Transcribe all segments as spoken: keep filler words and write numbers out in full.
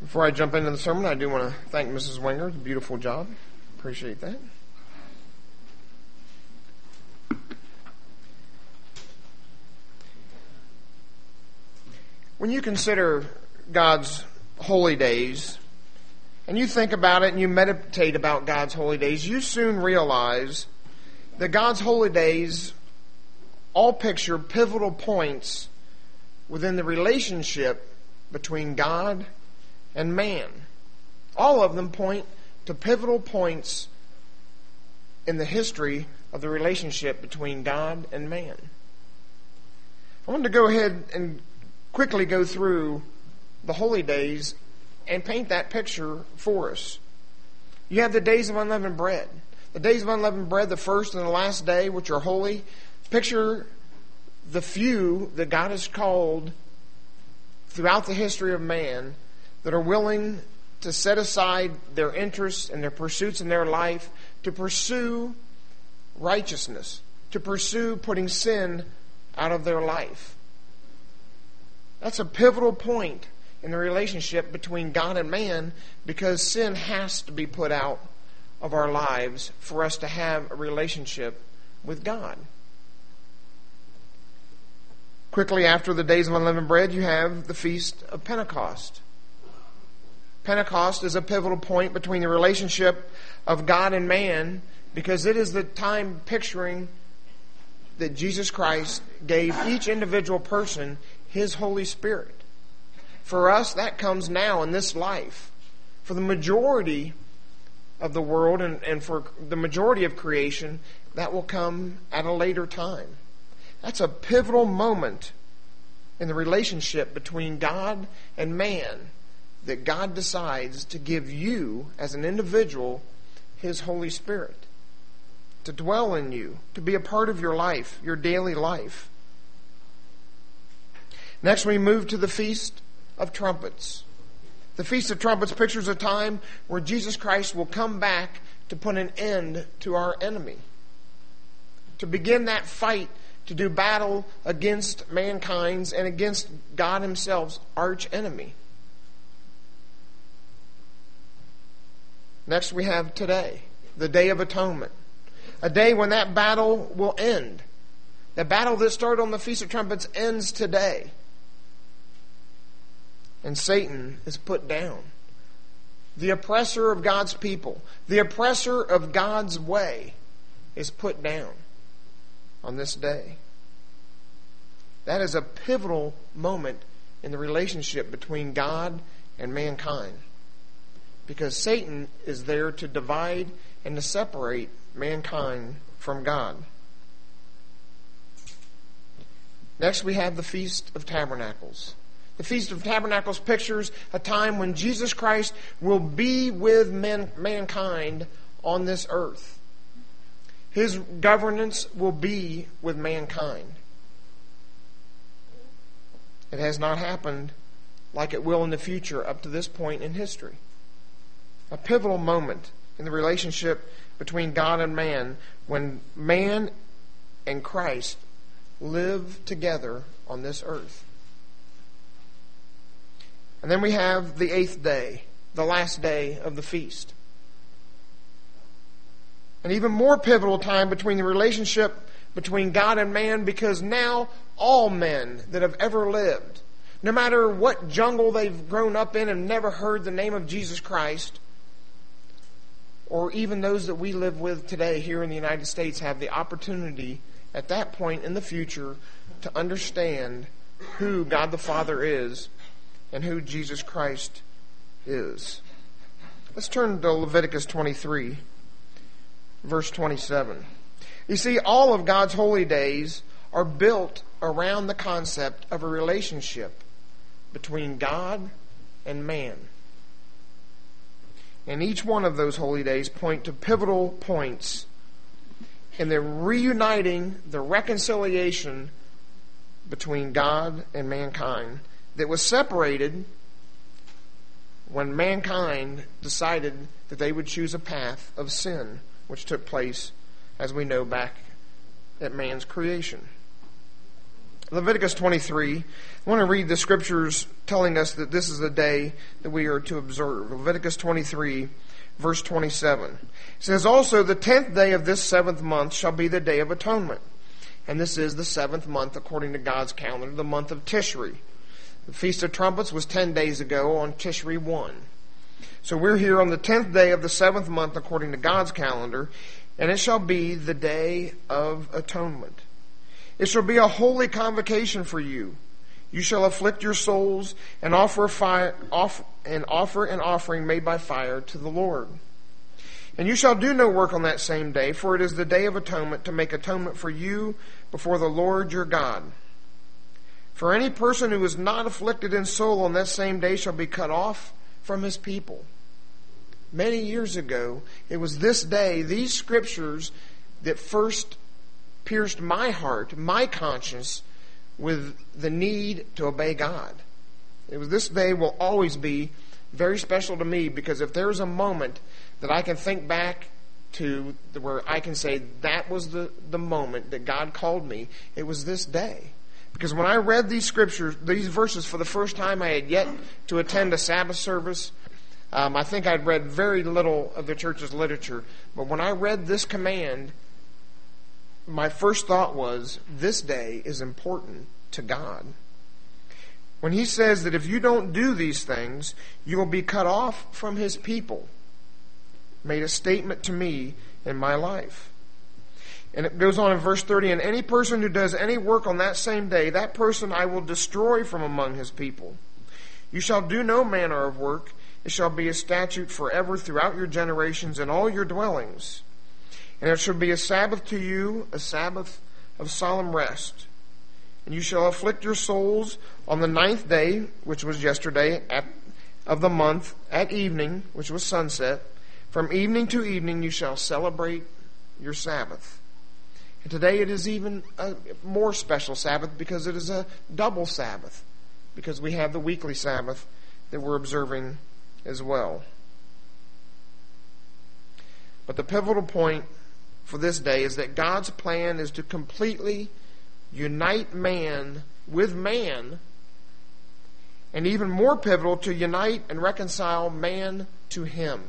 Before I jump into the sermon, I do want to thank Missus Winger. Beautiful job. Appreciate that. When you consider God's holy days, and you think about it and you meditate about God's holy days, you soon realize that God's holy days all picture pivotal points within the relationship between God and man. All of them point to pivotal points in the history of the relationship between God and man. I want to go ahead and quickly go through the holy days and paint that picture for us. You have the days of unleavened bread. The days of unleavened bread, the first and the last day, which are holy, picture the few that God has called throughout the history of man that are willing to set aside their interests and their pursuits in their life to pursue righteousness, to pursue putting sin out of their life. That's a pivotal point in the relationship between God and man, because sin has to be put out of our lives for us to have a relationship with God. Quickly after the days of unleavened bread, you have the Feast of Pentecost. Pentecost is a pivotal point between the relationship of God and man, because it is the time picturing that Jesus Christ gave each individual person His Holy Spirit. For us, that comes now in this life. For the majority of the world and, and for the majority of creation, that will come at a later time. That's a pivotal moment in the relationship between God and man, that God decides to give you, as an individual, His Holy Spirit, to dwell in you, to be a part of your life, your daily life. Next, we move to the Feast of Trumpets. The Feast of Trumpets pictures a time where Jesus Christ will come back to put an end to our enemy, to begin that fight to do battle against mankind's and against God Himself's arch enemy. Next, we have today, the Day of Atonement, a day when that battle will end. The battle that started on the Feast of Trumpets ends today. And Satan is put down. The oppressor of God's people, the oppressor of God's way, is put down on this day. That is a pivotal moment in the relationship between God and mankind, because Satan is there to divide and to separate mankind from God. Next, we have the Feast of Tabernacles. The Feast of Tabernacles pictures a time when Jesus Christ will be with men, mankind on this earth. His governance will be with mankind. It has not happened like it will in the future up to this point in history. A pivotal moment in the relationship between God and man, when man and Christ live together on this earth. And then we have the eighth day, the last day of the feast. An even more pivotal time between the relationship between God and man, because now all men that have ever lived, no matter what jungle they've grown up in and never heard the name of Jesus Christ, or even those that we live with today here in the United States, have the opportunity at that point in the future to understand who God the Father is and who Jesus Christ is. Let's turn to Leviticus twenty-three, verse twenty-seven. You see, all of God's holy days are built around the concept of a relationship between God and man. And each one of those holy days point to pivotal points in the reuniting, the reconciliation between God and mankind that was separated when mankind decided that they would choose a path of sin, which took place, as we know, back at man's creation. Leviticus twenty-three. I want to read the scriptures telling us that this is the day that we are to observe. Leviticus twenty-three, verse twenty-seven. It says, "Also the tenth day of this seventh month shall be the day of atonement." And this is the seventh month according to God's calendar, the month of Tishri. The Feast of Trumpets was ten days ago on Tishri one. So we're here on the tenth day of the seventh month according to God's calendar, and it shall be the day of atonement. It shall be a holy convocation for you. You shall afflict your souls and offer a fire, off, and offer an offering made by fire to the Lord. And you shall do no work on that same day, for it is the day of atonement, to make atonement for you before the Lord your God. For any person who is not afflicted in soul on that same day shall be cut off from his people. Many years ago, it was this day, these scriptures, that first pierced my heart, my conscience, with the need to obey God. It was this day will always be very special to me, because if there's a moment that I can think back to where I can say that was the, the moment that God called me, it was this day. Because when I read these scriptures, these verses for the first time, I had yet to attend a Sabbath service. Um, I think I'd read very little of the church's literature. But when I read this command, my first thought was, this day is important to God. When he says that if you don't do these things, you will be cut off from his people, made a statement to me in my life. And it goes on in verse thirty, "And any person who does any work on that same day, that person I will destroy from among his people. You shall do no manner of work. It shall be a statute forever throughout your generations in all your dwellings. And it shall be a Sabbath to you, a Sabbath of solemn rest. And you shall afflict your souls on the ninth day, which was yesterday, at, of the month, at evening, which was sunset. From evening to evening you shall celebrate your Sabbath." And today it is even a more special Sabbath, because it is a double Sabbath, because we have the weekly Sabbath that we're observing as well. But the pivotal point for this day is that God's plan is to completely unite man with man, and even more pivotal, to unite and reconcile man to him.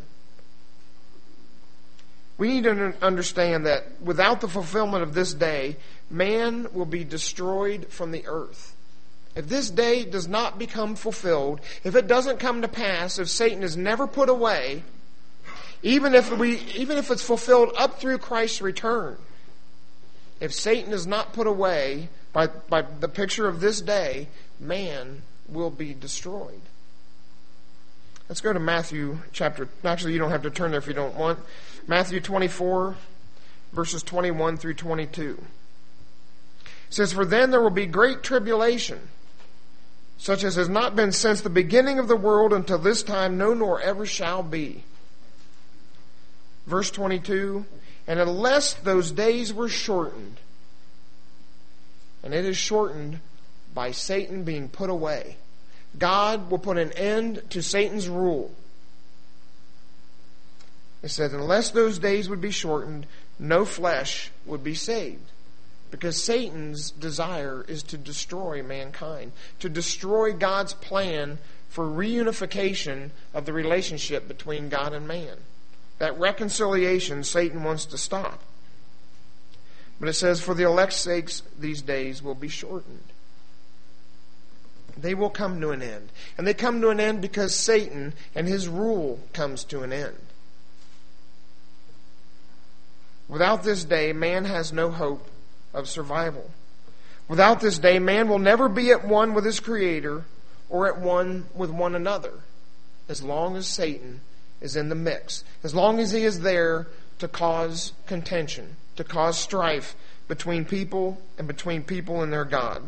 We need to understand that without the fulfillment of this day, man will be destroyed from the earth. If this day does not become fulfilled, if it doesn't come to pass, if Satan is never put away, even if we, even if it's fulfilled up through Christ's return, if Satan is not put away by, by the picture of this day, man will be destroyed. Let's go to Matthew chapter, actually you don't have to turn there if you don't want. Matthew twenty-four, verses twenty-one through twenty-two. It says, "For then there will be great tribulation, such as has not been since the beginning of the world until this time, no, nor ever shall be." Verse twenty-two, "And unless those days were shortened," and it is shortened by Satan being put away. God will put an end to Satan's rule. It says, unless those days would be shortened, no flesh would be saved. Because Satan's desire is to destroy mankind, to destroy God's plan for reunification of the relationship between God and man. That reconciliation Satan wants to stop. But it says, for the elect's sakes, these days will be shortened. They will come to an end. And they come to an end because Satan and his rule comes to an end. Without this day, man has no hope of survival. Without this day, man will never be at one with his Creator or at one with one another, as long as Satan is in the mix, as long as he is there to cause contention, to cause strife between people and between people and their God.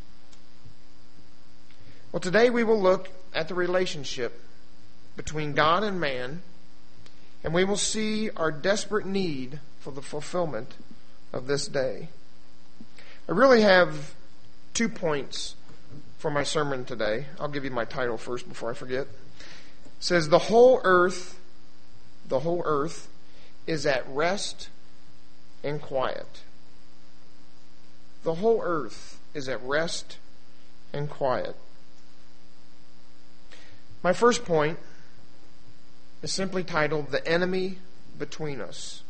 Well, today we will look at the relationship between God and man, and we will see our desperate need for the fulfillment of this day. I really have two points for my sermon today. I'll give you my title first before I forget. It says, the whole earth, the whole earth is at rest and quiet. The whole earth is at rest and quiet. My first point is simply titled, The Enemy Between Us.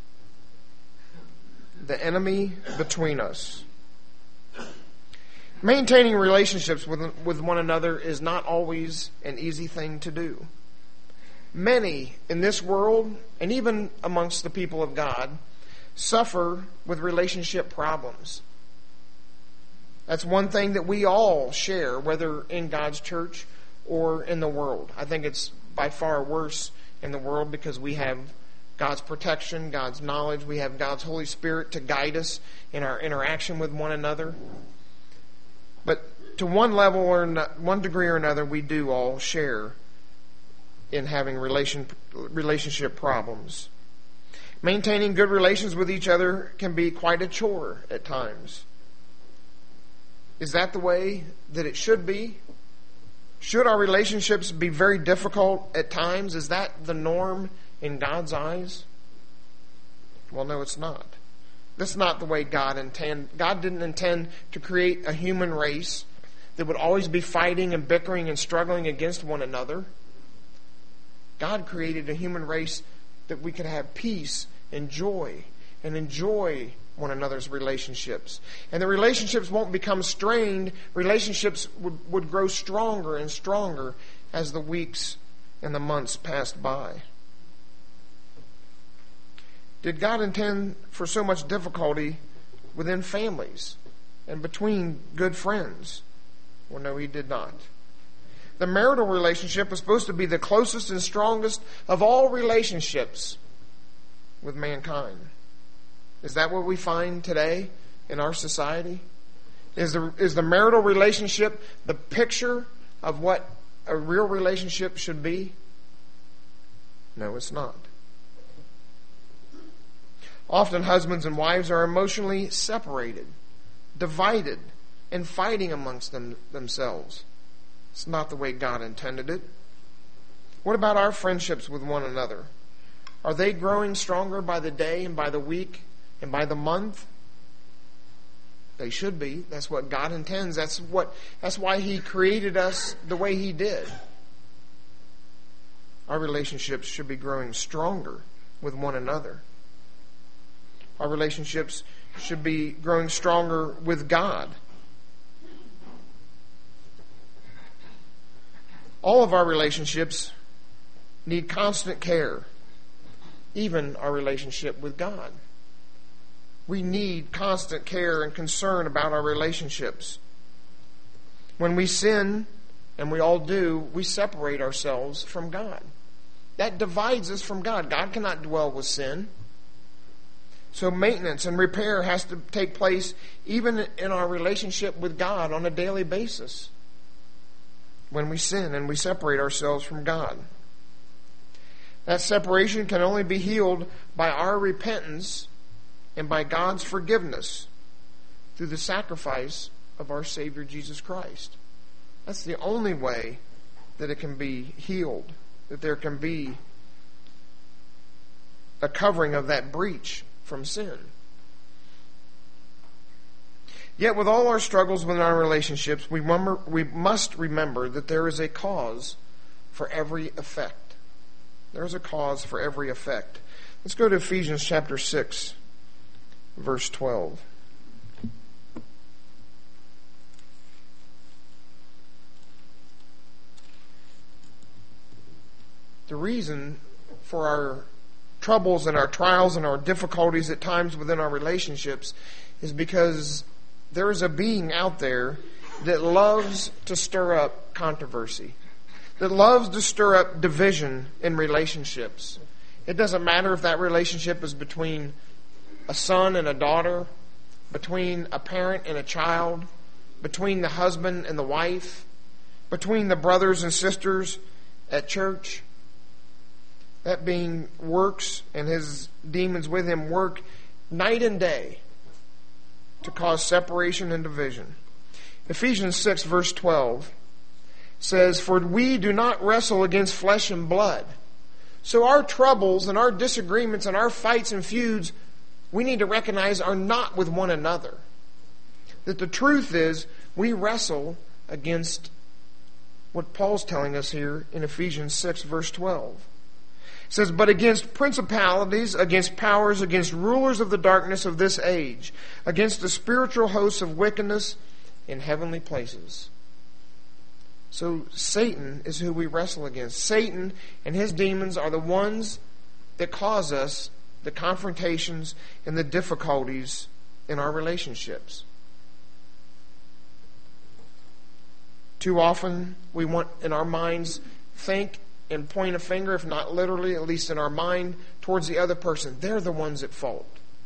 The enemy between us. Maintaining relationships with, with one another is not always an easy thing to do. Many in this world, and even amongst the people of God, suffer with relationship problems. That's one thing that we all share, whether in God's church or in the world. I think it's by far worse in the world because we have God's protection, God's knowledge. We have God's Holy Spirit to guide us in our interaction with one another. But to one level or one degree or another, we do all share in having relation, relationship problems. Maintaining good relations with each other can be quite a chore at times. Is that the way that it should be? Should our relationships be very difficult at times? Is that the norm in God's eyes? Well, no, it's not. That's not the way God intended. God didn't intend to create a human race that would always be fighting and bickering and struggling against one another. God created a human race that we could have peace and joy and enjoy one another's relationships. And the relationships won't become strained. Relationships would, would grow stronger and stronger as the weeks and the months passed by. Did God intend for so much difficulty within families and between good friends? Well, no, He did not. The marital relationship was supposed to be the closest and strongest of all relationships with mankind. Is that what we find today in our society? Is the, is the marital relationship the picture of what a real relationship should be? No, it's not. Often husbands and wives are emotionally separated, divided, and fighting amongst them, themselves. It's not the way God intended it. What about our friendships with one another? Are they growing stronger by the day and by the week and by the month? They should be. That's what God intends. That's what that's why He created us the way He did. Our relationships should be growing stronger with one another. Our relationships should be growing stronger with God. All of our relationships need constant care, even our relationship with God. We need constant care and concern about our relationships. When we sin, and we all do, we separate ourselves from God. That divides us from God. God cannot dwell with sin. So maintenance and repair has to take place even in our relationship with God on a daily basis when we sin and we separate ourselves from God. That separation can only be healed by our repentance and by God's forgiveness through the sacrifice of our Savior Jesus Christ. That's the only way that it can be healed, that there can be a covering of that breach from sin. Yet with all our struggles within our relationships, we, remember, we must remember that there is a cause for every effect. There is a cause for every effect. Let's go to Ephesians chapter six, verse twelve. The reason for our troubles and our trials and our difficulties at times within our relationships is because there is a being out there that loves to stir up controversy, that loves to stir up division in relationships. It doesn't matter if that relationship is between a son and a daughter, between a parent and a child, between the husband and the wife, between the brothers and sisters at church. That being works, and his demons with him work night and day to cause separation and division. Ephesians six verse twelve says, "For we do not wrestle against flesh and blood." So our troubles and our disagreements and our fights and feuds, we need to recognize, are not with one another. that the truth is we wrestle against what Paul's telling us here in Ephesians six, verse twelve. It says, but against principalities, against powers, against rulers of the darkness of this age, against the spiritual hosts of wickedness in heavenly places. So Satan is who we wrestle against. Satan and his demons are the ones that cause us the confrontations and the difficulties in our relationships. Too often we want in our minds think and point a finger, if not literally, at least in our mind, towards the other person. They're the ones at fault.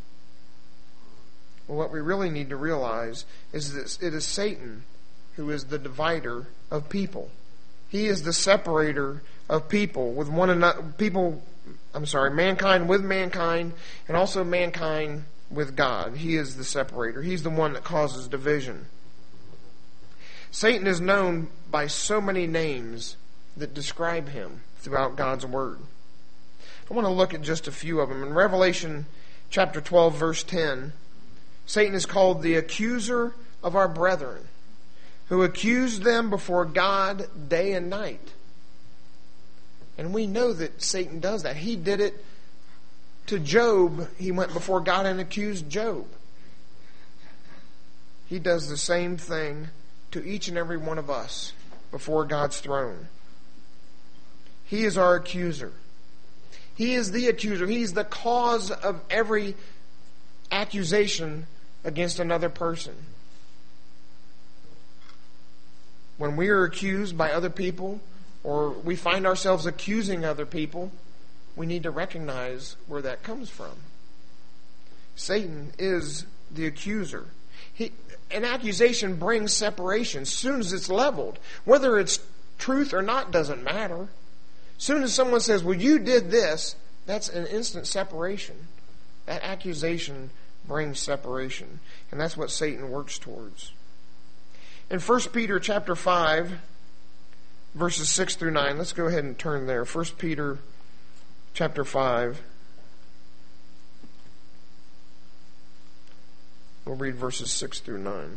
Well, what we really need to realize is that it is Satan who is the divider of people. He is the separator of people with one another. People, I'm sorry, mankind with mankind, and also mankind with God. He is the separator. He's the one that causes division. Satan is known by so many names that describe him throughout God's Word. I want to look at just a few of them. In Revelation chapter twelve, verse ten, Satan is called the accuser of our brethren, who accused them before God day and night. And we know that Satan does that. He did it to Job. He went before God and accused Job. He does the same thing to each and every one of us before God's throne. He is our accuser. He is the accuser. He's the cause of every accusation against another person. When we are accused by other people, or we find ourselves accusing other people, we need to recognize where that comes from. Satan is the accuser. He, an accusation brings separation as soon as it's leveled. Whether it's truth or not doesn't matter. As soon as someone says, well, you did this, that's an instant separation. That accusation brings separation. And that's what Satan works towards. In First Peter chapter five, verses six through nine, let's go ahead and turn there. First Peter chapter five. We'll read verses six through nine.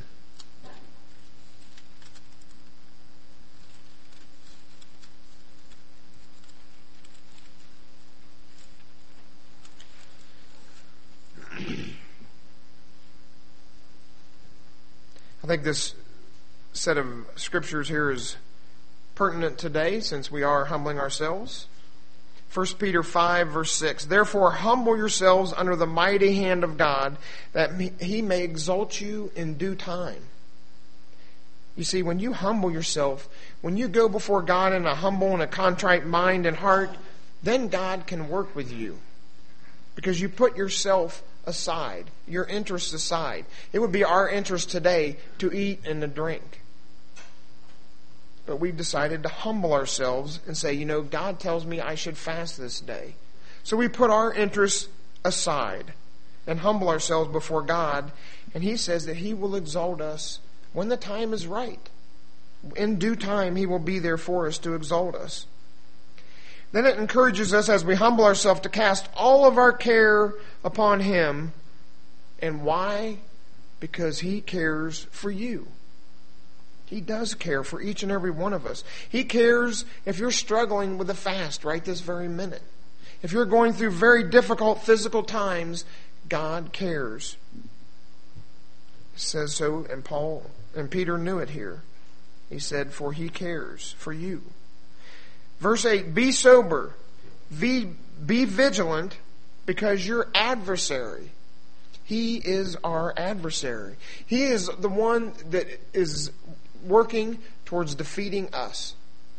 I think this set of scriptures here is pertinent today since we are humbling ourselves. First Peter five, verse six. Therefore humble yourselves under the mighty hand of God, that he may exalt you in due time. You see, when you humble yourself, when you go before God in a humble and a contrite mind and heart, then God can work with you. Because you put yourself aside, your interests aside. It would be our interest today to eat and to drink. But we've decided to humble ourselves and say, you know, God tells me I should fast this day. So we put our interests aside and humble ourselves before God. And He says that He will exalt us when the time is right. In due time, He will be there for us to exalt us. Then it encourages us as we humble ourselves to cast all of our care upon Him. And why? Because He cares for you. He does care for each and every one of us. He cares if you're struggling with a fast right this very minute. If you're going through very difficult physical times, God cares. It says so, and Paul and Peter knew it here. He said, for He cares for you. Verse eight, be sober, be, be vigilant, because your adversary, he is our adversary. He is the one that is working towards defeating us.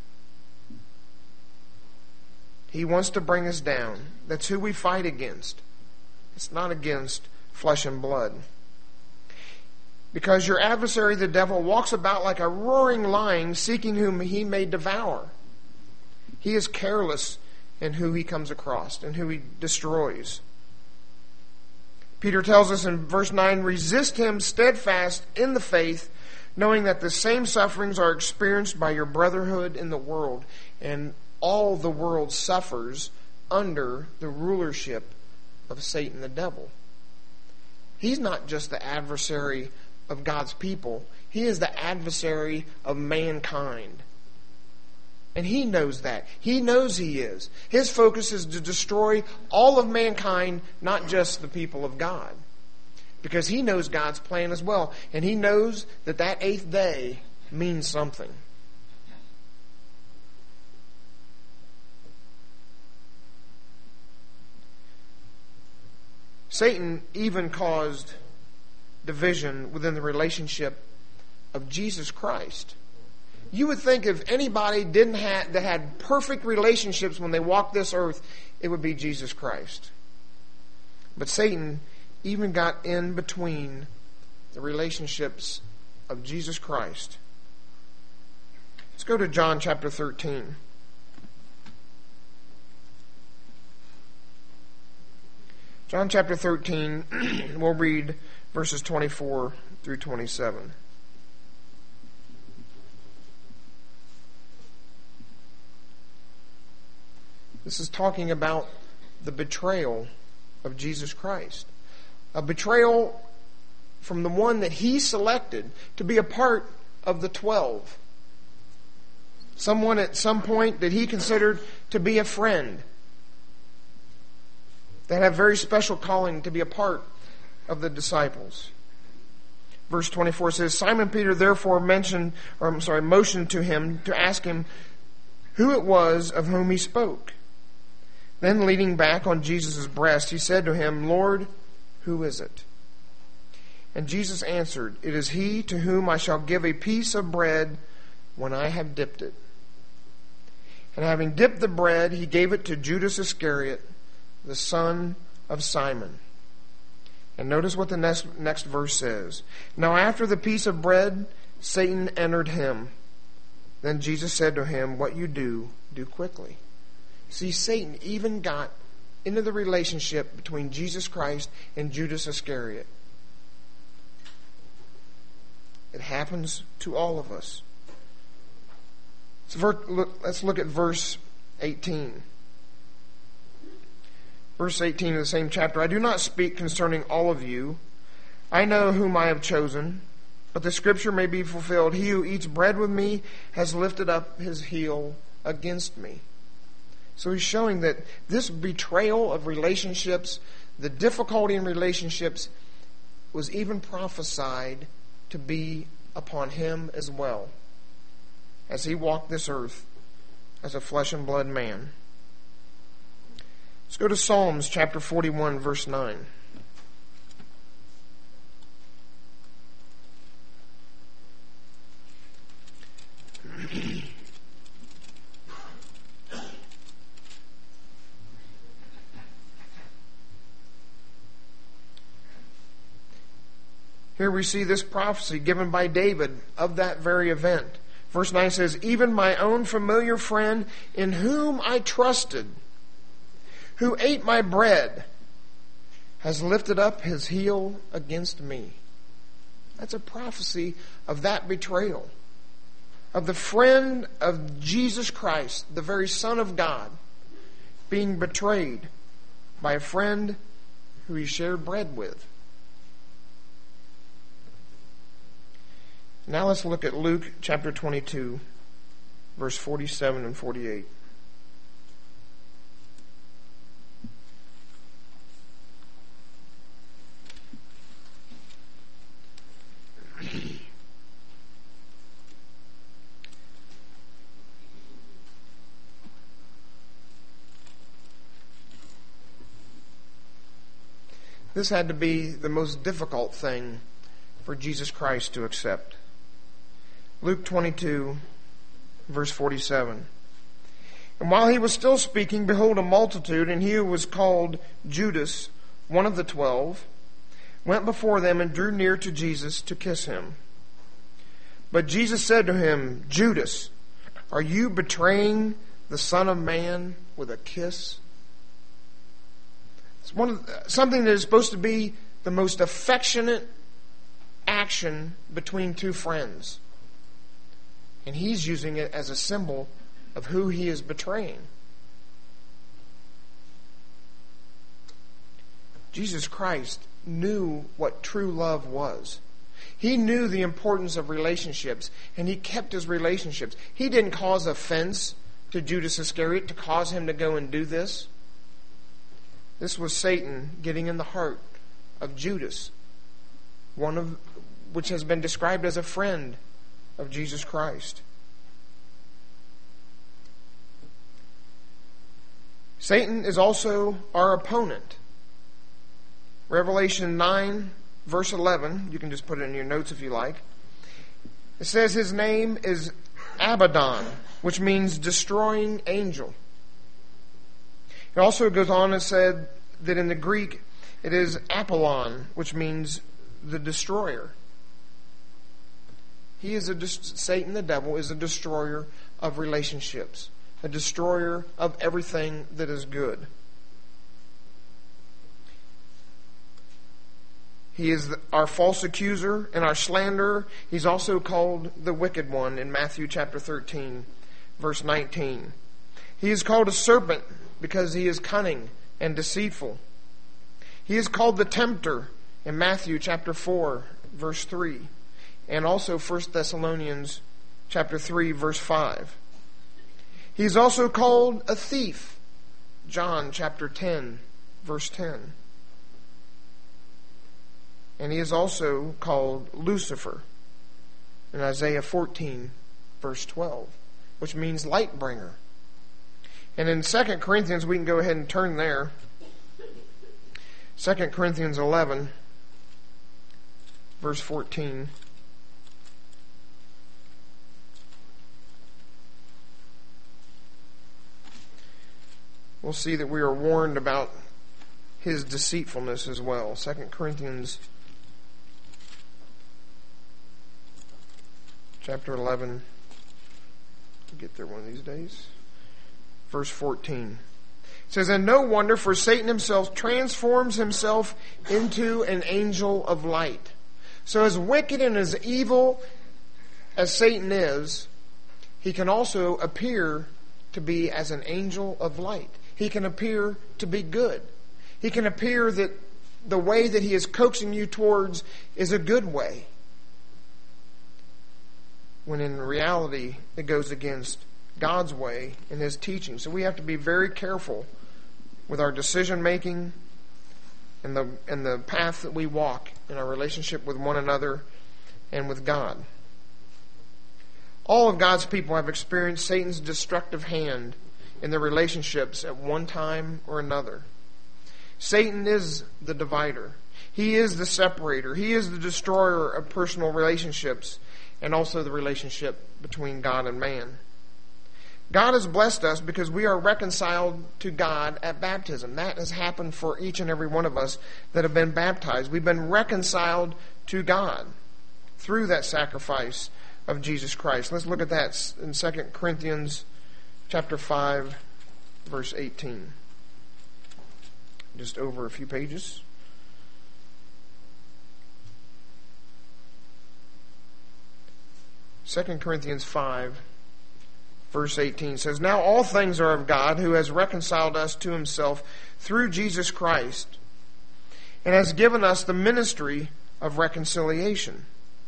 He wants to bring us down. That's who we fight against. It's not against flesh and blood. Because your adversary, the devil, walks about like a roaring lion, seeking whom he may devour. He is careless in who he comes across and who he destroys. Peter tells us in verse nine, resist him steadfast in the faith, knowing that the same sufferings are experienced by your brotherhood in the world, and all the world suffers under the rulership of Satan the devil. He's not just the adversary of God's people. He is the adversary of mankind. And he knows that. He knows he is. His focus is to destroy all of mankind, not just the people of God. Because he knows God's plan as well. And he knows that that eighth day means something. Satan even caused division within the relationship of Jesus Christ. You would think if anybody didn't have that had perfect relationships when they walked this earth, it would be Jesus Christ. But Satan even got in between the relationships of Jesus Christ. Let's go to John chapter thirteen. John chapter thirteen, we'll read verses twenty-four through twenty-seven. This is talking about the betrayal of Jesus Christ. A betrayal from the one that he selected to be a part of the twelve. Someone at some point that he considered to be a friend. That have very special calling to be a part of the disciples. Verse twenty-four says, Simon Peter therefore mentioned, or I'm sorry, motioned to him to ask him who it was of whom he spoke. Then leaning back on Jesus' breast, he said to him, Lord, who is it? And Jesus answered, It is he to whom I shall give a piece of bread when I have dipped it. And having dipped the bread, he gave it to Judas Iscariot, the son of Simon. And notice what the next, next verse says. Now after the piece of bread, Satan entered him. Then Jesus said to him, What you do, do quickly. See, Satan even got into the relationship between Jesus Christ and Judas Iscariot. It happens to all of us. So let's look at verse eighteen. Verse eighteen of the same chapter. I do not speak concerning all of you. I know whom I have chosen, but the scripture may be fulfilled. He who eats bread with me has lifted up his heel against me. So he's showing that this betrayal of relationships, the difficulty in relationships, was even prophesied to be upon him as well, as he walked this earth as a flesh and blood man. Let's go to Psalms chapter forty-one, verse nine. Here we see this prophecy given by David of that very event. Verse nine says, Even my own familiar friend in whom I trusted, who ate my bread, has lifted up his heel against me. That's a prophecy of that betrayal. Of the friend of Jesus Christ, the very Son of God, being betrayed by a friend who he shared bread with. Now let's look at Luke chapter twenty-two, verse forty-seven and forty-eight. This had to be the most difficult thing for Jesus Christ to accept. Luke twenty-two, verse forty-seven. And while he was still speaking, behold, a multitude, and he who was called Judas, one of the twelve, went before them and drew near to Jesus to kiss him. But Jesus said to him, Judas, are you betraying the Son of Man with a kiss? It's one of the, something that is supposed to be the most affectionate action between two friends. And he's using it as a symbol of who he is betraying. Jesus Christ knew what true love was. He knew the importance of relationships, and he kept his relationships. He didn't cause offense to Judas Iscariot to cause him to go and do this. This was Satan getting in the heart of Judas, one of which has been described as a friend of Jesus Christ. Satan is also our opponent. Revelation nine, verse eleven, you can just put it in your notes if you like. It says his name is Abaddon, which means destroying angel. It also goes on and said that in the Greek it is Apollon, which means the destroyer. He is a Satan, the devil, is a destroyer of relationships, a destroyer of everything that is good. He is our false accuser and our slanderer. He's also called the wicked one in Matthew chapter thirteen, verse nineteen. He is called a serpent because he is cunning and deceitful. He is called the tempter in Matthew chapter four, verse three. And also First Thessalonians chapter three, verse five. He's also called a thief. John chapter ten, verse ten. And he is also called Lucifer in Isaiah fourteen, verse twelve, which means light bringer. And in Second Corinthians, we can go ahead and turn there. Second Corinthians eleven, verse fourteen. We'll see that we are warned about his deceitfulness as well. Second Corinthians chapter eleven. I'll get there one of these days. Verse fourteen. It says, and no wonder, for Satan himself transforms himself into an angel of light. So as wicked and as evil as Satan is, he can also appear to be as an angel of light. He can appear to be good. He can appear that the way that he is coaxing you towards is a good way, when in reality it goes against God's way and his teaching. So we have to be very careful with our decision making and the and the path that we walk in our relationship with one another and with God. All of God's people have experienced Satan's destructive hand in their relationships at one time or another. Satan is the divider. He is the separator. He is the destroyer of personal relationships and also the relationship between God and man. God has blessed us because we are reconciled to God at baptism. That has happened for each and every one of us that have been baptized. We've been reconciled to God through that sacrifice of Jesus Christ. Let's look at that in Second Corinthians chapter five, verse eighteen. Just over a few pages. Second Corinthians five, verse eighteen says, now all things are of God, who has reconciled us to himself through Jesus Christ, and has given us the ministry of reconciliation.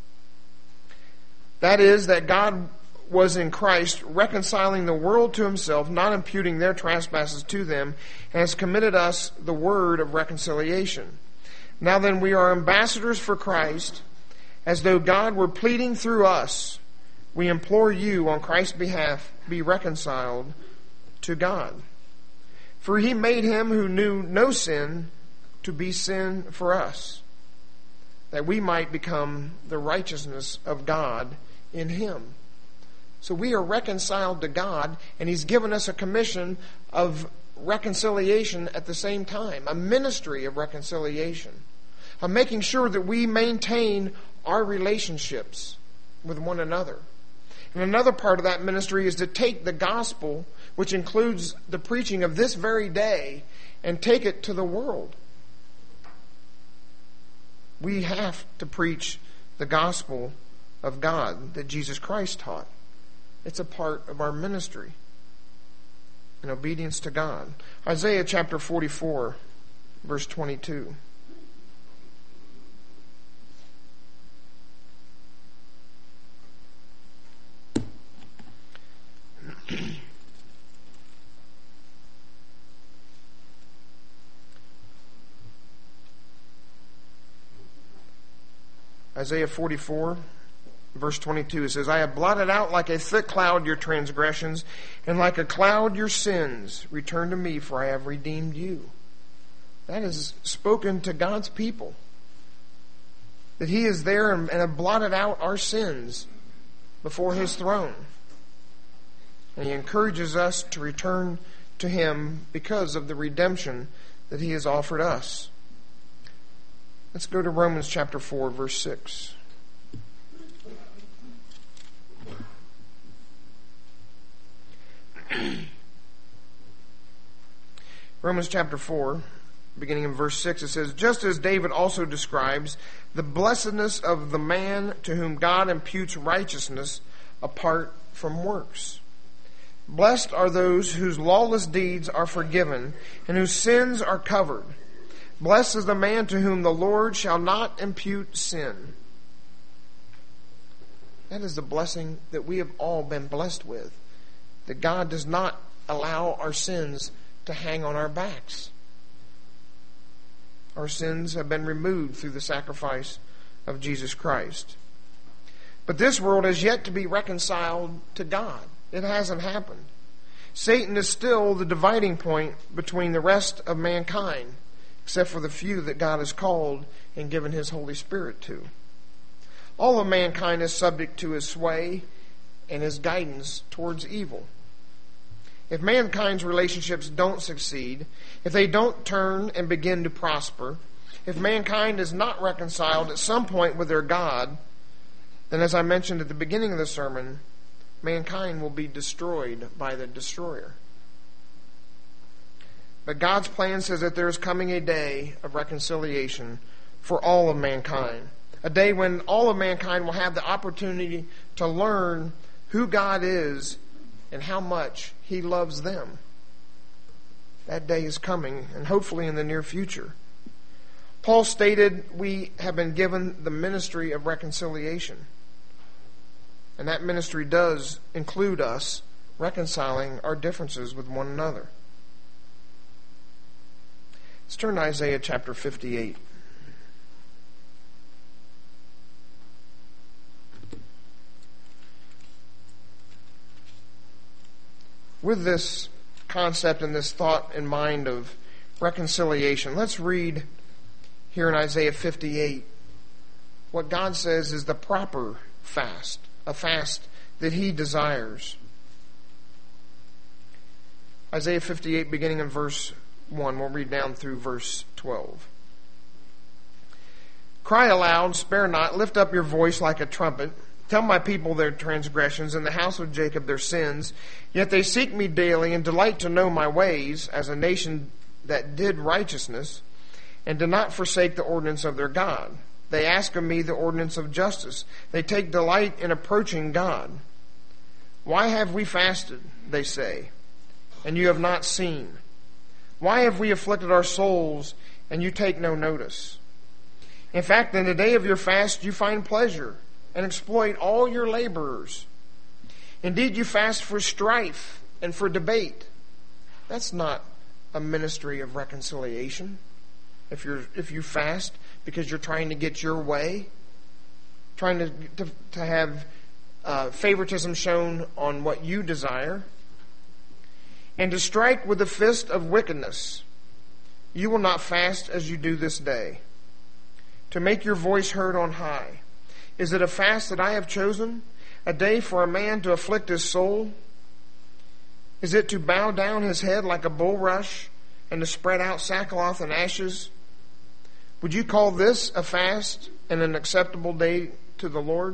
That is, that God was in Christ reconciling the world to himself, not imputing their trespasses to them, and has committed us the word of reconciliation. Now then, we are ambassadors for Christ, as though God were pleading through us. We implore you on Christ's behalf, be reconciled to God. For he made him who knew no sin to be sin for us, that we might become the righteousness of God in him. So we are reconciled to God, and he's given us a commission of reconciliation at the same time, a ministry of reconciliation, of making sure that we maintain our relationships with one another. And another part of that ministry is to take the gospel, which includes the preaching of this very day, and take it to the world. We have to preach the gospel of God that Jesus Christ taught. It's a part of our ministry in obedience to God. Isaiah chapter forty-four, verse twenty-two. Isaiah forty-four, verse twenty-two, it says, I have blotted out like a thick cloud your transgressions, and like a cloud your sins. Return to me, for I have redeemed you. That is spoken to God's people. That He is there and, and have blotted out our sins before His throne. And He encourages us to return to Him because of the redemption that He has offered us. Let's go to Romans chapter four, verse six. Romans chapter four, beginning in verse six, it says, just as David also describes the blessedness of the man to whom God imputes righteousness apart from works. Blessed are those whose lawless deeds are forgiven and whose sins are covered. Blessed is the man to whom the Lord shall not impute sin. That is the blessing that we have all been blessed with. That God does not allow our sins to hang on our backs. Our sins have been removed through the sacrifice of Jesus Christ. But this world has yet to be reconciled to God. It hasn't happened. Satan is still the dividing point between the rest of mankind, except for the few that God has called and given His Holy Spirit to. All of mankind is subject to His sway and His guidance towards evil. If mankind's relationships don't succeed, if they don't turn and begin to prosper, if mankind is not reconciled at some point with their God, then as I mentioned at the beginning of the sermon, mankind will be destroyed by the destroyer. But God's plan says that there is coming a day of reconciliation for all of mankind. A day when all of mankind will have the opportunity to learn who God is and how much He loves them. That day is coming, and hopefully in the near future. Paul stated we have been given the ministry of reconciliation. And that ministry does include us reconciling our differences with one another. Let's turn to Isaiah chapter fifty-eight. With this concept and this thought in mind of reconciliation, let's read here in Isaiah fifty-eight what God says is the proper fast, a fast that He desires. Isaiah fifty-eight, beginning in verse one, we'll read down through verse twelve. Cry aloud, spare not, lift up your voice like a trumpet. Tell my people their transgressions, and the house of Jacob their sins. Yet they seek me daily, and delight to know my ways, as a nation that did righteousness, and did not forsake the ordinance of their God. They ask of me the ordinance of justice. They take delight in approaching God. Why have we fasted, they say, and you have not seen? Why have we afflicted our souls, and you take no notice? In fact, in the day of your fast you find pleasure, and exploit all your laborers. Indeed, you fast for strife and for debate. That's not a ministry of reconciliation. If you're if you fast because you're trying to get your way, trying to to, to have uh, favoritism shown on what you desire, and to strike with the fist of wickedness, you will not fast as you do this day. To make your voice heard on high. Is it a fast that I have chosen? A day for a man to afflict his soul? Is it to bow down his head like a bulrush and to spread out sackcloth and ashes? Would you call this a fast and an acceptable day to the Lord?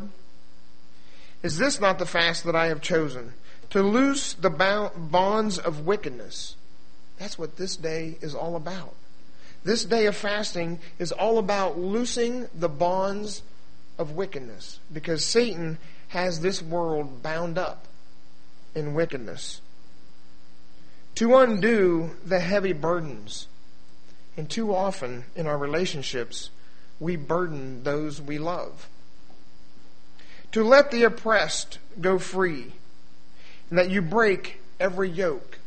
Is this not the fast that I have chosen? To loose the bonds of wickedness. That's what this day is all about. This day of fasting is all about loosing the bonds of wickedness, because Satan has this world bound up in wickedness. To undo the heavy burdens. And too often in our relationships, we burden those we love. To let the oppressed go free, and that you break every yoke.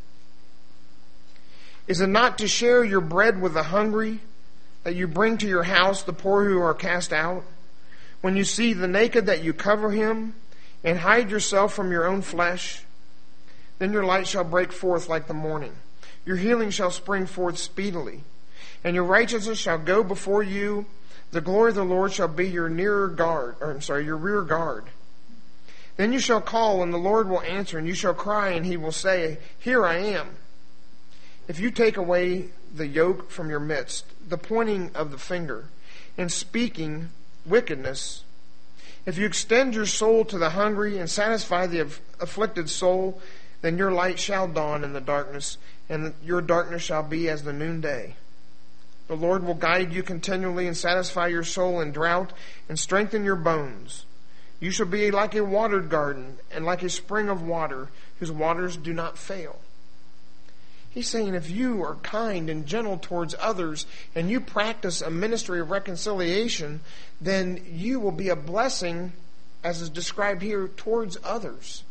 Is it not to share your bread with the hungry, that you bring to your house the poor who are cast out? When you see the naked, that you cover him, and hide yourself from your own flesh. Then your light shall break forth like the morning. Your healing shall spring forth speedily, and your righteousness shall go before you. The glory of the Lord shall be your nearer guard, or I'm sorry, your rear guard. Then you shall call, and the Lord will answer, and you shall cry, and he will say, Here I am. If you take away the yoke from your midst, the pointing of the finger, and speaking wickedness, if you extend your soul to the hungry and satisfy the aff- afflicted soul, then your light shall dawn in the darkness, and your darkness shall be as the noonday. The Lord will guide you continually and satisfy your soul in drought and strengthen your bones. You shall be like a watered garden and like a spring of water whose waters do not fail. He's saying if you are kind and gentle towards others and you practice a ministry of reconciliation, then you will be a blessing, as is described here, towards others.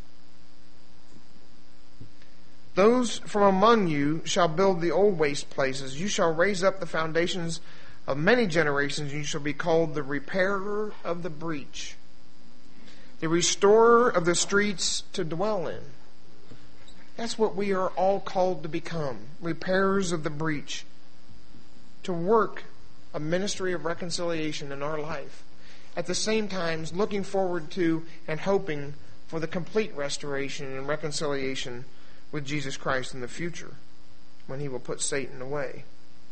Those from among you shall build the old waste places. You shall raise up the foundations of many generations. You shall be called the repairer of the breach, the restorer of the streets to dwell in. That's what we are all called to become, repairers of the breach, to work a ministry of reconciliation in our life. At the same time, looking forward to and hoping for the complete restoration and reconciliation with Jesus Christ in the future, when he will put Satan away.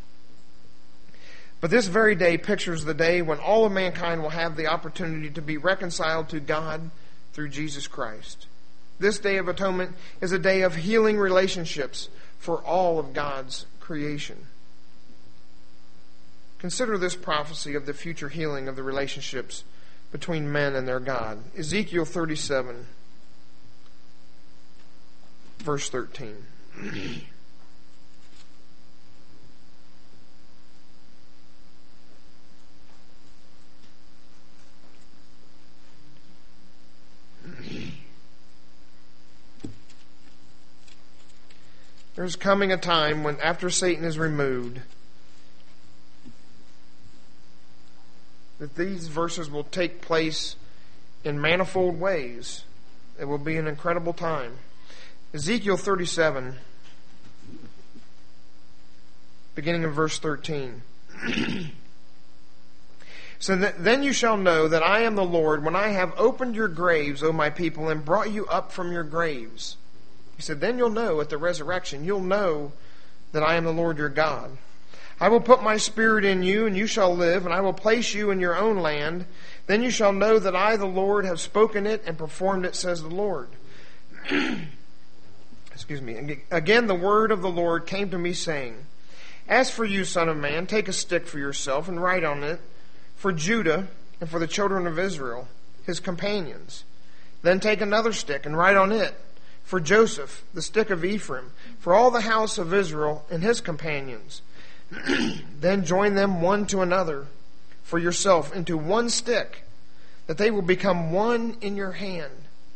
But this very day pictures the day when all of mankind will have the opportunity to be reconciled to God through Jesus Christ. This day of atonement is a day of healing relationships for all of God's creation. Consider this prophecy of the future healing of the relationships between men and their God. Ezekiel thirty-seven, verse thirteen. There's coming a time when, after Satan is removed, that these verses will take place in manifold ways. It will be an incredible time. Ezekiel thirty-seven, beginning in verse thirteen. So th- then you shall know that I am the Lord when I have opened your graves, O my people, and brought you up from your graves. He said, then you'll know at the resurrection, you'll know that I am the Lord your God. I will put my spirit in you, and you shall live, and I will place you in your own land. Then you shall know that I, the Lord, have spoken it and performed it, says the Lord. Excuse me. Again, the word of the Lord came to me, saying, As for you, son of man, take a stick for yourself and write on it, for Judah and for the children of Israel, his companions. Then take another stick and write on it, for Joseph, the stick of Ephraim, for all the house of Israel and his companions. Then join them one to another for yourself into one stick, that they will become one in your hand.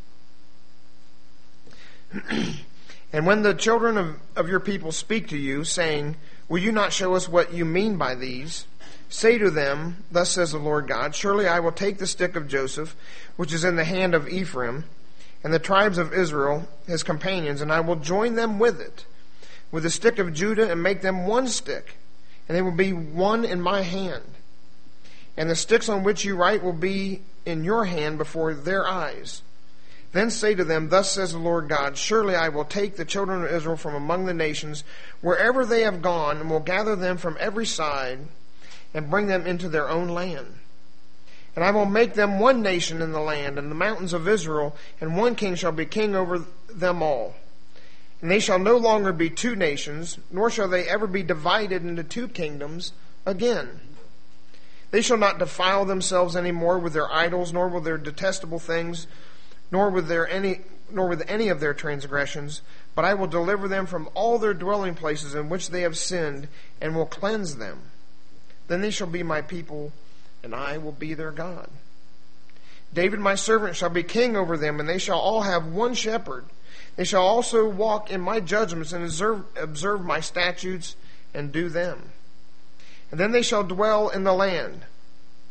And when the children of, of your people speak to you, saying, Will you not show us what you mean by these? Say to them, Thus says the Lord God, Surely I will take the stick of Joseph, which is in the hand of Ephraim, and the tribes of Israel, his companions, and I will join them with it, with the stick of Judah, and make them one stick, and they will be one in my hand. And the sticks on which you write will be in your hand before their eyes. Then say to them, Thus says the Lord God, Surely I will take the children of Israel from among the nations, wherever they have gone, and will gather them from every side, and bring them into their own land. And I will make them one nation in the land, and the mountains of Israel, and one king shall be king over them all. And they shall no longer be two nations, nor shall they ever be divided into two kingdoms again. They shall not defile themselves any more with their idols, nor with their detestable things, nor with their any nor with any of their transgressions, but I will deliver them from all their dwelling places in which they have sinned, and will cleanse them. Then they shall be my people, and I will be their God. David my servant shall be king over them, and they shall all have one shepherd. They shall also walk in my judgments, and observe, observe my statutes, and do them. And then they shall dwell in the land.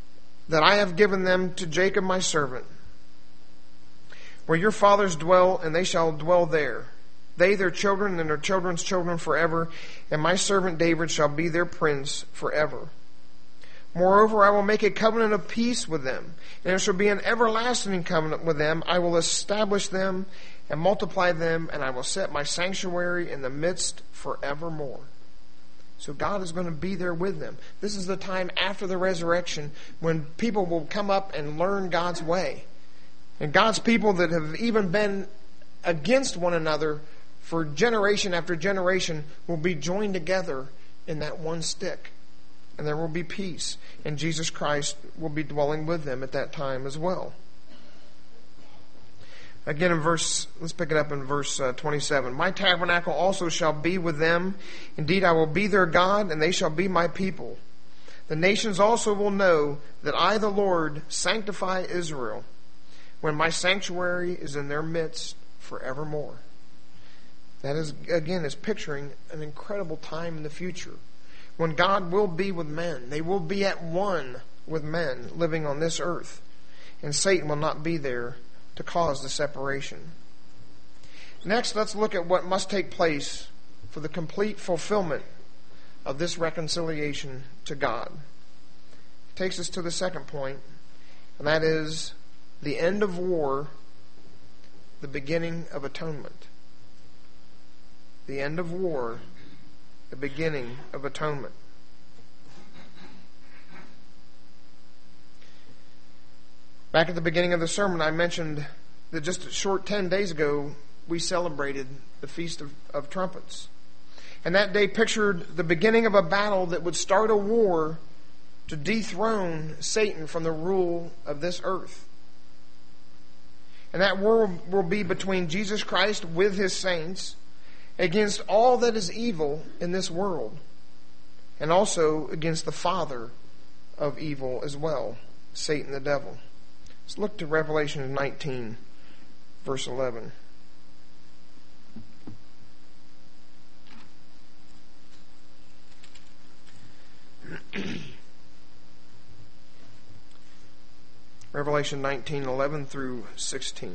that I have given them to Jacob my servant, where your fathers dwell, and they shall dwell there, they, their children, and their children's children forever, and my servant David shall be their prince forever. Moreover, I will make a covenant of peace with them, and it shall be an everlasting covenant with them. I will establish them and multiply them, and I will set my sanctuary in the midst forevermore. So God is going to be there with them. This is the time after the resurrection when people will come up and learn God's way. And God's people that have even been against one another for generation after generation will be joined together in that one stick. And there will be peace. And Jesus Christ will be dwelling with them at that time as well. Again in verse, let's pick it up in verse uh, twenty-seven. My tabernacle also shall be with them. Indeed, I will be their God, and they shall be my people. The nations also will know that I, the Lord, sanctify Israel, when my sanctuary is in their midst forevermore. That is, again, is picturing an incredible time in the future, when God will be with men. They will be at one with men living on this earth, and Satan will not be there to cause the separation. Next, let's look at what must take place for the complete fulfillment of this reconciliation to God. It takes us to the second point, and that is the end of war, the beginning of atonement. The end of war, the beginning of atonement. Back at the beginning of the sermon, I mentioned that just a short ten days ago, we celebrated the Feast of, of Trumpets. And that day pictured the beginning of a battle that would start a war to dethrone Satan from the rule of this earth. And that war will be between Jesus Christ with his saints against all that is evil in this world, and also against the father of evil as well, Satan the devil. Let's look to Revelation nineteen, verse eleven. Revelation nineteen, eleven through sixteen.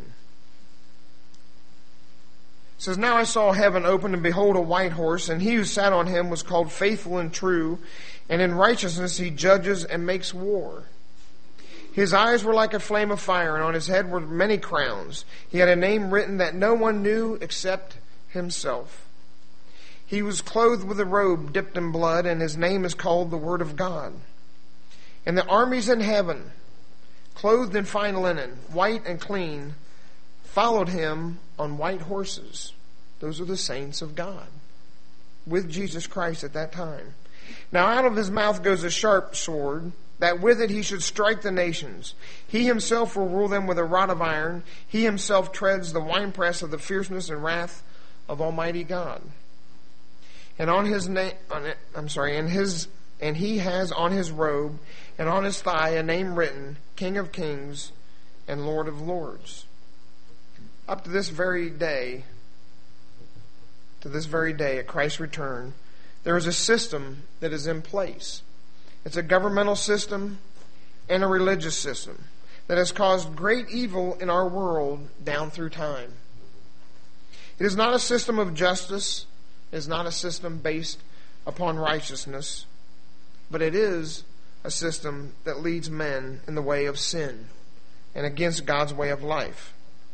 It says, Now I saw heaven open, and behold, a white horse, and he who sat on him was called Faithful and True, and in righteousness he judges and makes war. His eyes were like a flame of fire, and on his head were many crowns. He had a name written that no one knew except himself. He was clothed with a robe dipped in blood, and his name is called the Word of God. And the armies in heaven, clothed in fine linen, white and clean, followed him on white horses. Those are the saints of God, with Jesus Christ at that time. Now out of his mouth goes a sharp sword, that with it he should strike the nations. He himself will rule them with a rod of iron. He himself treads the winepress of the fierceness and wrath of Almighty God. And on his name, I'm sorry, and his, and he has on his robe and on his thigh a name written, King of Kings and Lord of Lords. Up to this very day, to this very day at Christ's return, there is a system that is in place. It's a governmental system and a religious system that has caused great evil in our world down through time. It is not a system of justice. It is not a system based upon righteousness. But it is a system that leads men in the way of sin and against God's way of life.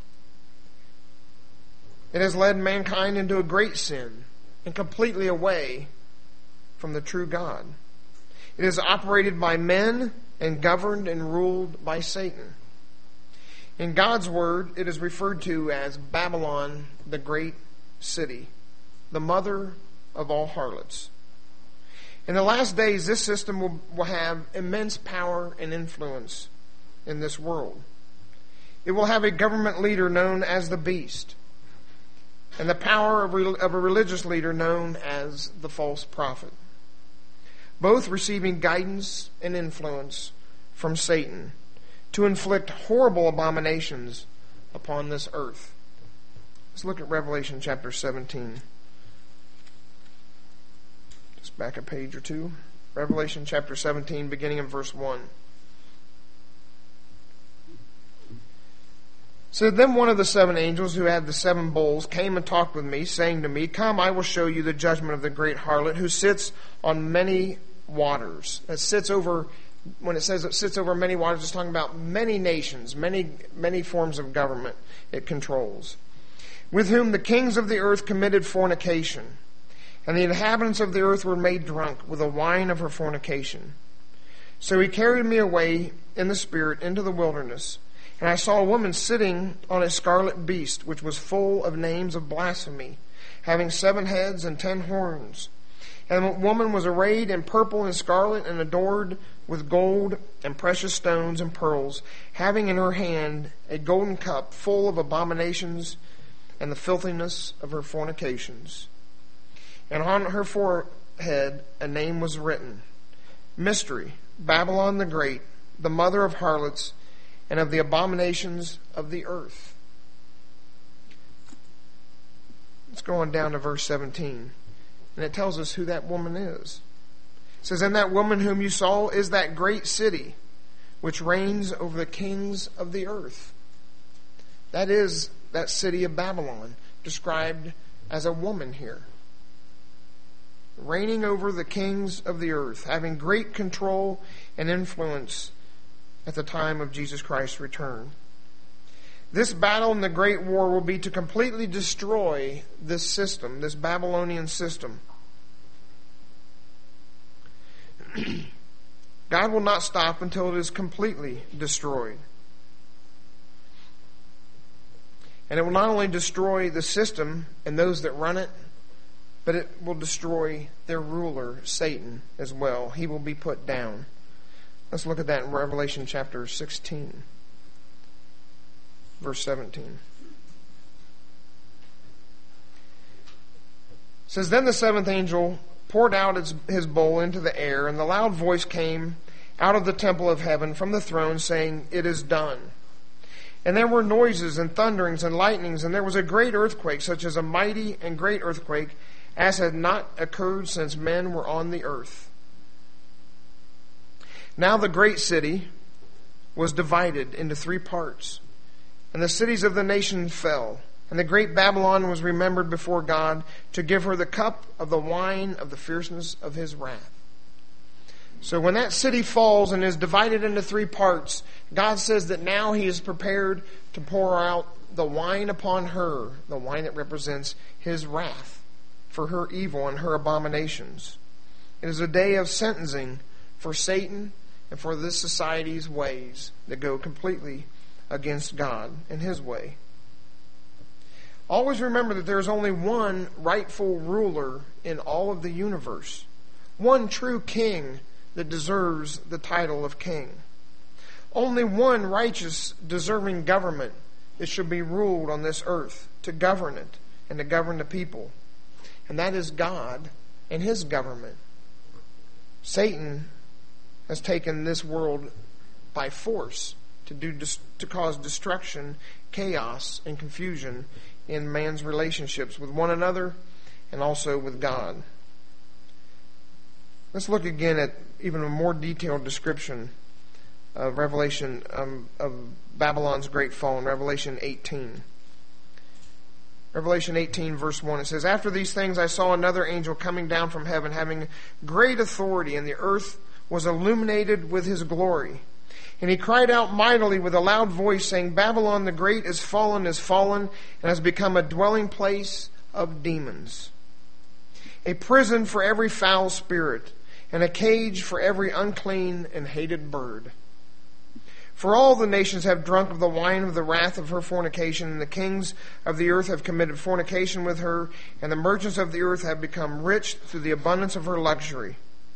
It has led mankind into a great sin and completely away from the true God. It is operated by men and governed and ruled by Satan. In God's word, it is referred to as Babylon, the great city, the mother of all harlots. In the last days, this system will, will have immense power and influence in this world. It will have a government leader known as the beast, and the power of, of a religious leader known as the false prophet, both receiving guidance and influence from Satan to inflict horrible abominations upon this earth. Let's look at Revelation chapter seventeen. Just back a page or two. Revelation chapter seventeen, beginning in verse one. So then one of the seven angels who had the seven bowls came and talked with me, saying to me, "Come, I will show you the judgment of the great harlot who sits on many waters." It sits over, when it says it sits over many waters, it's talking about many nations, many, many forms of government it controls. "With whom the kings of the earth committed fornication, and the inhabitants of the earth were made drunk with the wine of her fornication. So he carried me away in the spirit into the wilderness, and I saw a woman sitting on a scarlet beast, which was full of names of blasphemy, having seven heads and ten horns. And the woman was arrayed in purple and scarlet, and adored with gold and precious stones and pearls, having in her hand a golden cup full of abominations and the filthiness of her fornications. And on her forehead a name was written, Mystery, Babylon the Great, the mother of harlots and of the abominations of the earth." Let's go on down to verse seventeen. And it tells us who that woman is. It says, "And that woman whom you saw is that great city, which reigns over the kings of the earth." That is that city of Babylon, described as a woman here. Reigning over the kings of the earth, having great control and influence at the time of Jesus Christ's return. This battle and the great war will be to completely destroy this system, this Babylonian system. God will not stop until it is completely destroyed. And it will not only destroy the system and those that run it, but it will destroy their ruler, Satan, as well. He will be put down. Let's look at that in Revelation chapter sixteen. Verse seventeen. It says, "Then the seventh angel poured out his, his bowl into the air, and the loud voice came out of the temple of heaven from the throne, saying, 'It is done.' And there were noises and thunderings and lightnings, and there was a great earthquake, such as a mighty and great earthquake, as had not occurred since men were on the earth. Now the great city was divided into three parts, and the cities of the nations fell. And the great Babylon was remembered before God to give her the cup of the wine of the fierceness of his wrath." So when that city falls and is divided into three parts, God says that now he is prepared to pour out the wine upon her, the wine that represents his wrath for her evil and her abominations. It is a day of sentencing for Satan and for this society's ways that go completely against God and his way. Always remember that there is only one rightful ruler in all of the universe. One true king that deserves the title of king. Only one righteous, deserving government that should be ruled on this earth, to govern it and to govern the people. And that is God and his government. Satan has taken this world by force to do to cause destruction, chaos, and confusion in man's relationships with one another and also with God. Let's look again at even a more detailed description of Revelation um, of Babylon's great fall in Revelation eighteen. Revelation eighteen verse one, it says, "After these things I saw another angel coming down from heaven, having great authority, and the earth was illuminated with his glory. And he cried out mightily with a loud voice, saying, Babylon the Great is fallen, is fallen, and has become a dwelling place of demons, a prison for every foul spirit, and a cage for every unclean and hated bird. For all the nations have drunk of the wine of the wrath of her fornication, and the kings of the earth have committed fornication with her, and the merchants of the earth have become rich through the abundance of her luxury.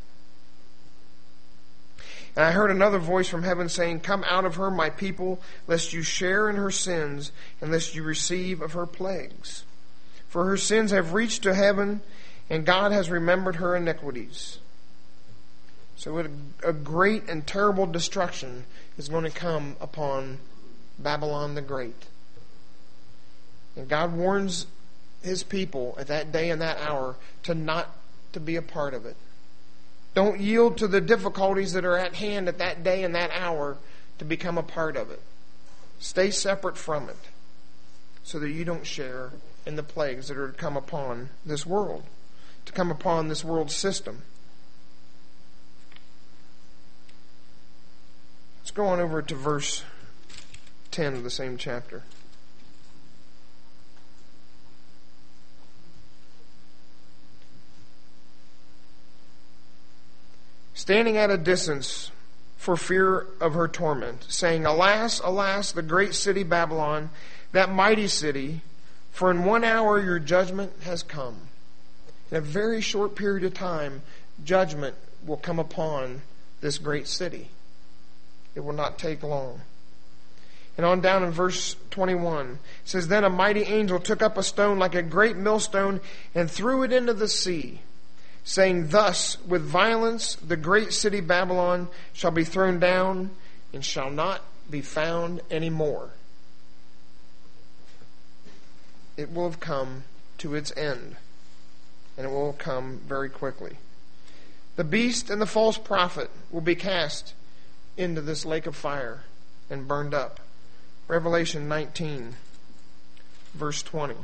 And I heard another voice from heaven saying, Come out of her, my people, lest you share in her sins, and lest you receive of her plagues. For her sins have reached to heaven, and God has remembered her iniquities." So a great and terrible destruction is going to come upon Babylon the Great. And God warns his people at that day and that hour to not to be a part of it. Don't yield to the difficulties that are at hand at that day and that hour to become a part of it. Stay separate from it so that you don't share in the plagues that are to come upon this world, to come upon this world system. Let's go on over to verse ten of the same chapter. Standing at a distance for fear of her torment, saying, Alas, alas, the great city Babylon, that mighty city, for in one hour your judgment has come. In a very short period of time, judgment will come upon this great city. It will not take long. And on down in verse twenty-one, it says, Then a mighty angel took up a stone like a great millstone and threw it into the sea, saying, Thus with violence the great city Babylon shall be thrown down and shall not be found any more. It will have come to its end, and it will come very quickly. The beast and the false prophet will be cast into this lake of fire and burned up. Revelation nineteen, verse twenty.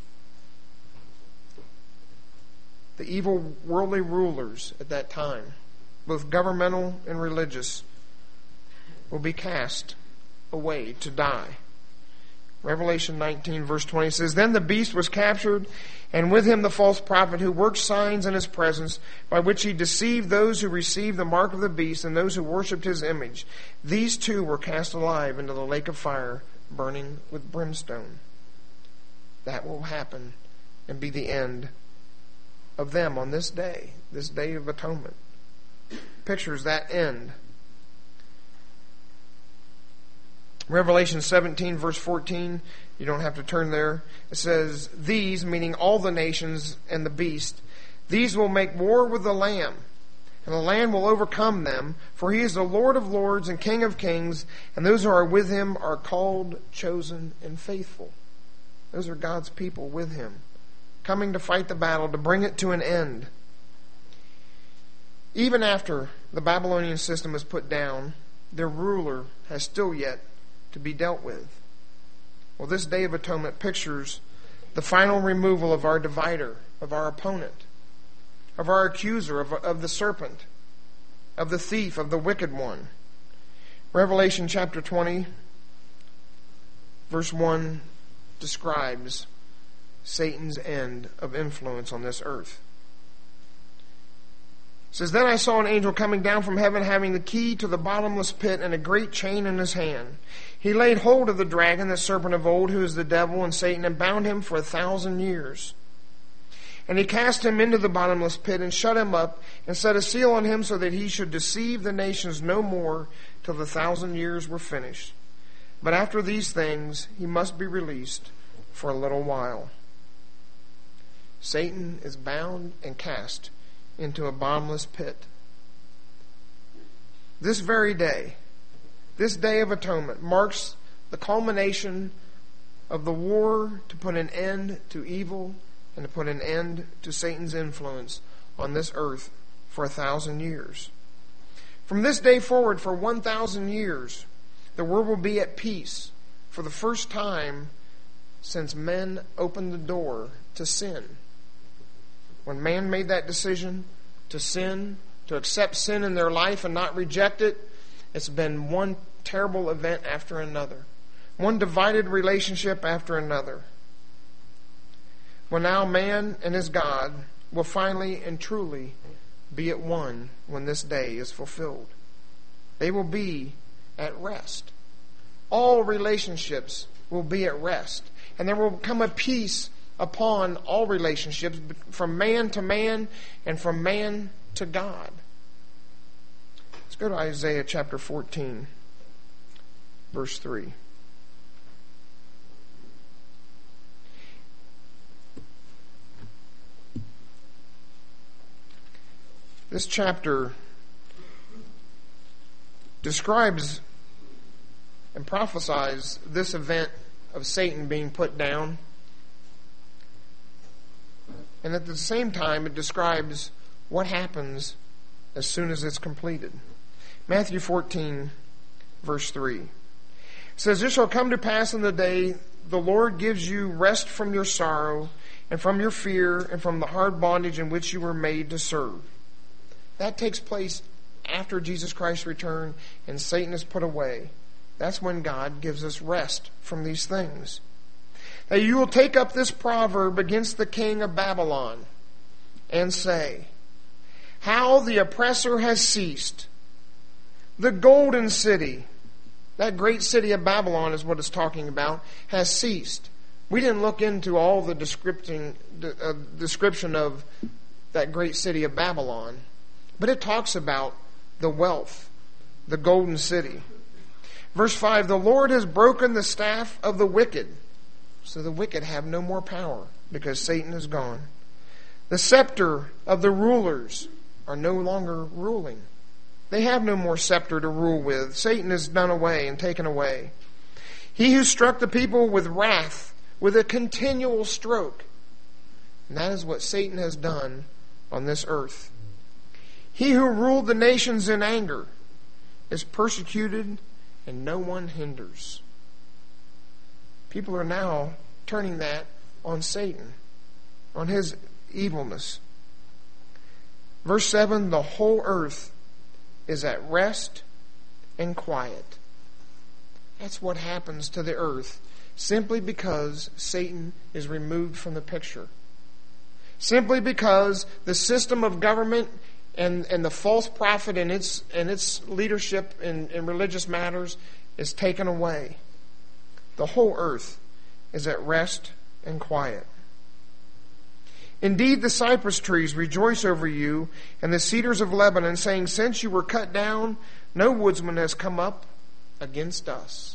The evil worldly rulers at that time, both governmental and religious, will be cast away to die. Revelation nineteen, verse twenty says, Then the beast was captured, and with him the false prophet who worked signs in his presence, by which he deceived those who received the mark of the beast and those who worshipped his image. These two were cast alive into the lake of fire, burning with brimstone. That will happen and be the end of them on this day, this day of atonement. Pictures that end. Revelation seventeen, verse fourteen, you don't have to turn there. It says, These, meaning all the nations and the beast, these will make war with the Lamb, and the Lamb will overcome them, for he is the Lord of lords and King of kings, and those who are with him are called, chosen, and faithful. Those are God's people with him, coming to fight the battle, to bring it to an end. Even after the Babylonian system is put down, their ruler has still yet to be dealt with. Well, this Day of Atonement pictures the final removal of our divider, of our opponent, of our accuser, of, of the serpent, of the thief, of the wicked one. Revelation chapter twenty, verse one describes Satan's end of influence on this earth. It says, Then I saw an angel coming down from heaven, having the key to the bottomless pit and a great chain in his hand. He laid hold of the dragon, the serpent of old, who is the devil and Satan, and bound him for a thousand years. And he cast him into the bottomless pit and shut him up and set a seal on him so that he should deceive the nations no more till the thousand years were finished. But after these things he must be released for a little while. Satan is bound and cast into a bottomless pit. This very day, this Day of Atonement, marks the culmination of the war to put an end to evil and to put an end to Satan's influence on this earth for a thousand years. From this day forward, for one thousand years, the world will be at peace for the first time since men opened the door to sin. When man made that decision to sin, to accept sin in their life and not reject it, it's been one terrible event after another. One divided relationship after another. Well, now man and his God will finally and truly be at one when this day is fulfilled. They will be at rest. All relationships will be at rest. And there will come a peace upon all relationships, from man to man and from man to God. Let's go to Isaiah chapter fourteen, verse three. This chapter describes and prophesies this event of Satan being put down. And at the same time, it describes what happens as soon as it's completed. Matthew fourteen, verse three. It says, "It shall come to pass in the day the Lord gives you rest from your sorrow and from your fear and from the hard bondage in which you were made to serve." That takes place after Jesus Christ's return and Satan is put away. That's when God gives us rest from these things. "That you will take up this proverb against the king of Babylon and say, how the oppressor has ceased. The golden city," that great city of Babylon is what it's talking about, "has ceased." We didn't look into all the description, uh, description of that great city of Babylon, but it talks about the wealth, the golden city. Verse five, "The Lord has broken the staff of the wicked." So the wicked have no more power because Satan is gone. "The scepter of the rulers are no longer ruling." They have no more scepter to rule with. Satan is done away and taken away. "He who struck the people with wrath, with a continual stroke." And that is what Satan has done on this earth. "He who ruled the nations in anger is persecuted, and no one hinders." People are now turning that on Satan, on his evilness. Verse seven, "The whole earth is at rest and quiet." That's what happens to the earth simply because Satan is removed from the picture. Simply because the system of government and, and the false prophet and its and its leadership in, in religious matters is taken away. The whole earth is at rest and quiet. "Indeed, the cypress trees rejoice over you, and the cedars of Lebanon, saying, since you were cut down, no woodsman has come up against us."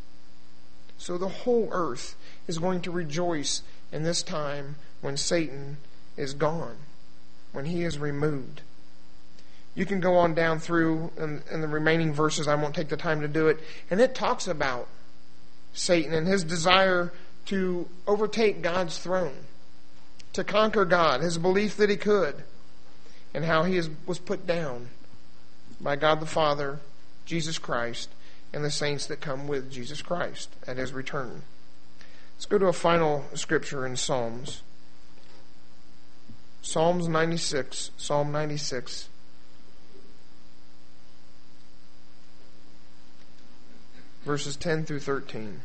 So the whole earth is going to rejoice in this time when Satan is gone, when he is removed. You can go on down through in, in the remaining verses. I won't take the time to do it. And it talks about Satan and his desire to overtake God's throne, to conquer God, his belief that he could, and how he is, was put down by God the Father, Jesus Christ, and the saints that come with Jesus Christ at his return. Let's go to a final scripture in Psalms. Psalms ninety-six, Psalm ninety-six. Verses ten through thirteen.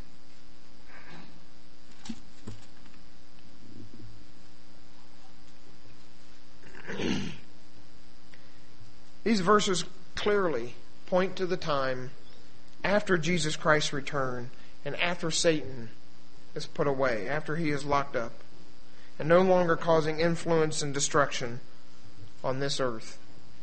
These verses clearly point to the time after Jesus Christ's return and after Satan is put away, after he is locked up and no longer causing influence and destruction on this earth.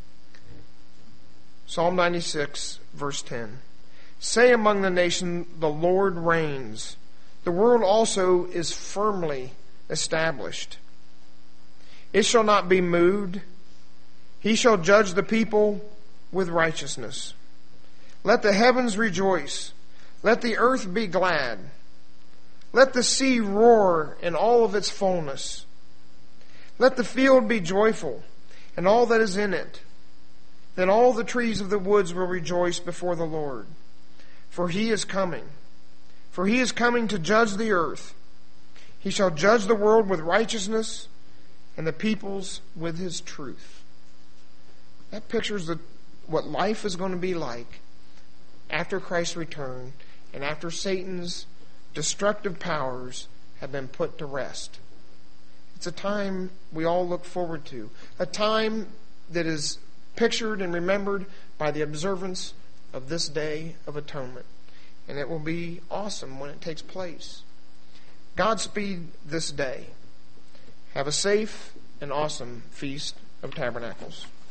Psalm ninety-six, verse ten. "Say among the nations, the Lord reigns. The world also is firmly established. It shall not be moved. He shall judge the people with righteousness. Let the heavens rejoice. Let the earth be glad. Let the sea roar in all of its fullness. Let the field be joyful, and all that is in it. Then all the trees of the woods will rejoice before the Lord. For he is coming. For he is coming to judge the earth. He shall judge the world with righteousness, and the peoples with his truth." That pictures the, what life is going to be like after Christ's return and after Satan's destructive powers have been put to rest. It's a time we all look forward to. A time that is pictured and remembered by the observance of this Day of Atonement. And it will be awesome when it takes place. Godspeed this day. Have a safe and awesome Feast of Tabernacles.